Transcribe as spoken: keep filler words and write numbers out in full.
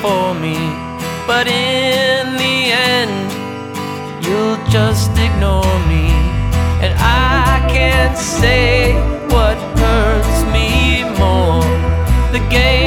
for me, but in the end you'll just ignore me. And I can't say what hurts me more, the game